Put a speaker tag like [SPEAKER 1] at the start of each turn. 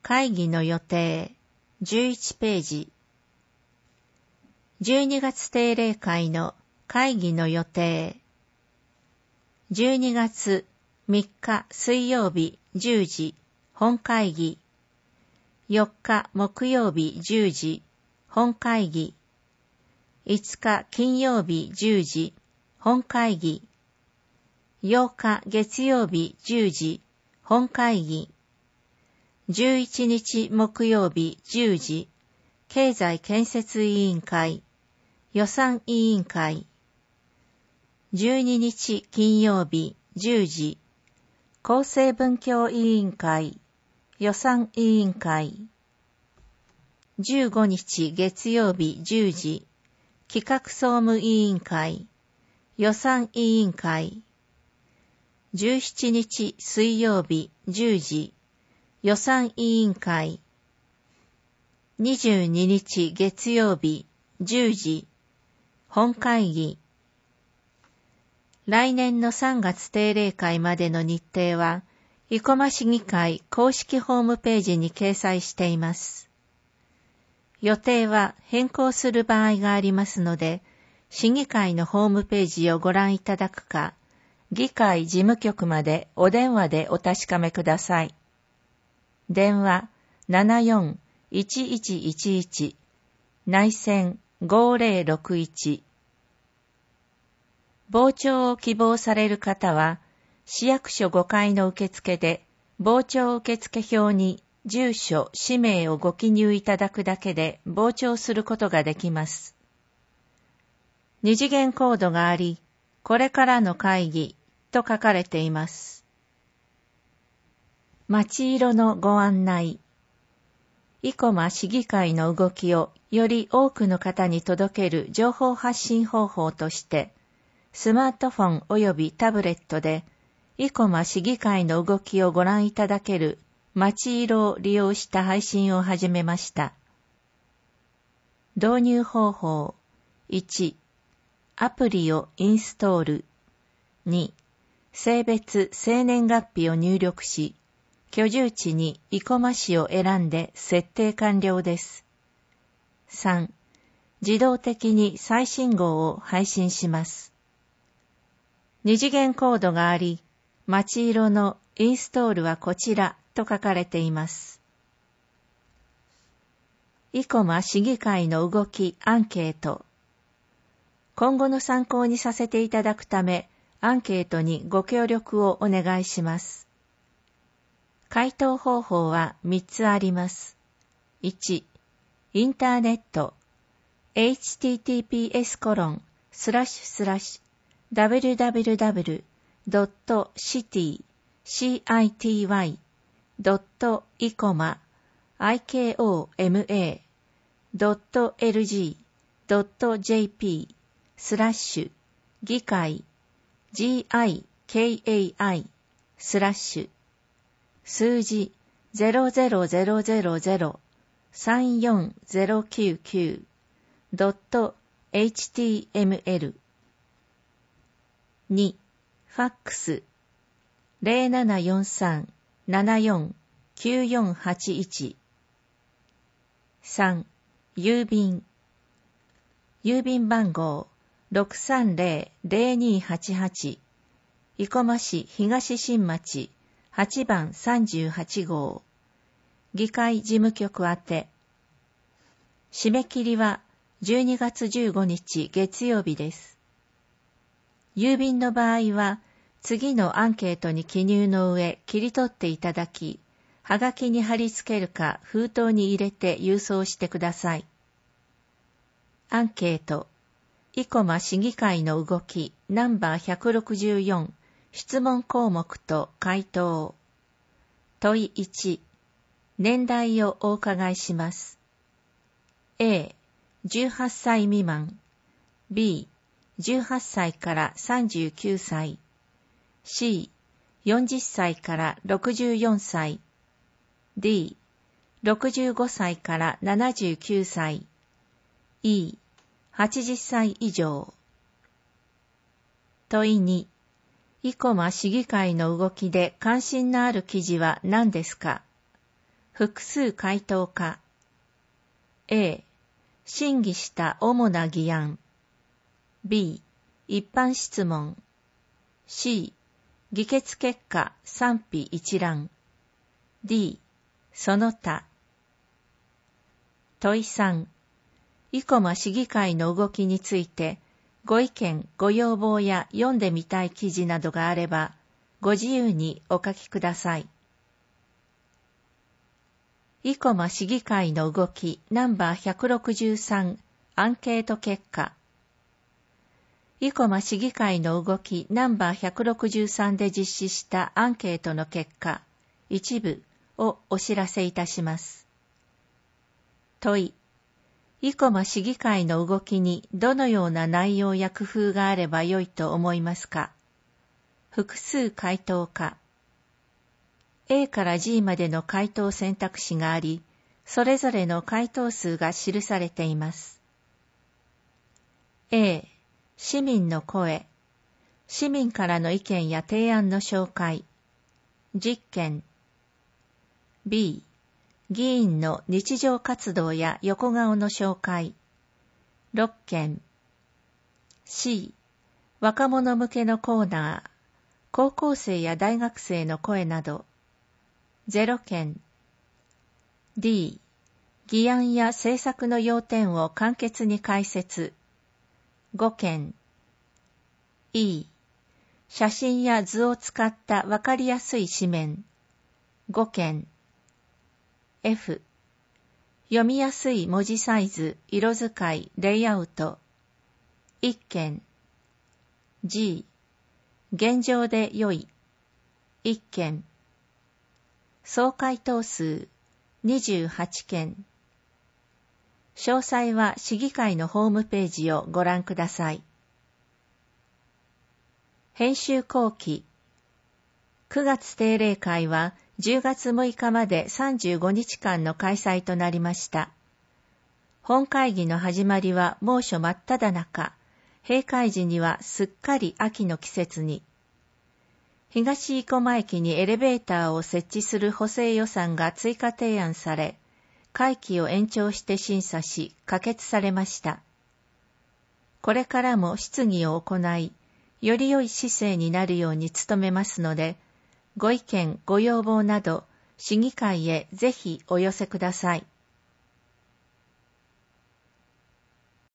[SPEAKER 1] 会議の予定、11ページ。12月定例会の会議の予定。12月3日水曜日10時、本会議。4日木曜日10時、本会議。5日金曜日10時、本会議。8日月曜日10時、本会議。11日木曜日10時、経済建設委員会、予算委員会。12日金曜日10時、厚生文教委員会、予算委員会。15日月曜日10時、企画総務委員会、予算委員会。17日水曜日10時、予算委員会。22日月曜日10時、本会議。来年の3月定例会までの日程は、生駒市議会公式ホームページに掲載しています。予定は変更する場合がありますので、市議会のホームページをご覧いただくか、議会事務局までお電話でお確かめください。電話74-1111内線5061。傍聴を希望される方は、市役所5階の受付で、傍聴受付表に住所、氏名をご記入いただくだけで傍聴することができます。二次元コードがあり、これからの会議と書かれています。町色のご案内。生駒市議会の動きをより多くの方に届ける情報発信方法として、スマートフォンおよびタブレットで、生駒市議会の動きをご覧いただける町色を利用した配信を始めました。導入方法。1、アプリをインストール。2、性別、生年月日を入力し、居住地に生駒市を選んで設定完了です。3、自動的に最新号を配信します。二次元コードがあり、町色のインストールはこちらと書かれています。生駒市議会の動きアンケート。今後の参考にさせていただくため、アンケートにご協力をお願いします。回答方法は3つあります。1、インターネット、https://www.city.ikoma.lg.jp/ 数字 000034099.html。 2、ファックス 0743-749481。 3、郵便番号 630-0288 生駒市東新町8番38号。議会事務局宛て。締め切りは12月15日月曜日です。郵便の場合は、次のアンケートに記入の上切り取っていただき、はがきに貼り付けるか封筒に入れて郵送してください。アンケート。生駒市議会の動きナンバー164。質問項目と回答。問い1、年代をお伺いします。A、18歳未満。B、18歳から39歳。C、40歳から64歳。D、65歳から79歳。E、80歳以上。問い2、生駒市議会の動きで関心のある記事は何ですか？ 複数回答か。A、審議した主な議案。B、一般質問。C、議決結果賛否一覧。D、その他。問3、生駒市議会の動きについて、ご意見、ご要望や読んでみたい記事などがあれば、ご自由にお書きください。生駒市議会の動きナンバー163アンケート結果。生駒市議会の動きナンバー163で実施したアンケートの結果、一部をお知らせいたします。問い、生駒市議会の動きにどのような内容や工夫があればよいと思いますか？複数回答か。A から G までの回答選択肢があり、それぞれの回答数が記されています。A、市民の声。市民からの意見や提案の紹介。実験。B、議員の日常活動や横顔の紹介。6件。C、若者向けのコーナー。高校生や大学生の声など。0件。D、議案や政策の要点を簡潔に解説。5件。E、写真や図を使ったわかりやすい紙面。5件。F、読みやすい文字サイズ、色使い、レイアウト。1件。G、現状で良い。1件。総回答数28件。詳細は市議会のホームページをご覧ください。編集後期。9月定例会は10月6日まで35日間の開催となりました。本会議の始まりは猛暑真っ只中、閉会時にはすっかり秋の季節に。東生駒駅にエレベーターを設置する補正予算が追加提案され、会期を延長して審査し、可決されました。これからも質疑を行い、より良い市政になるように努めますので、ご意見、ご要望など、市議会へぜひお寄せください。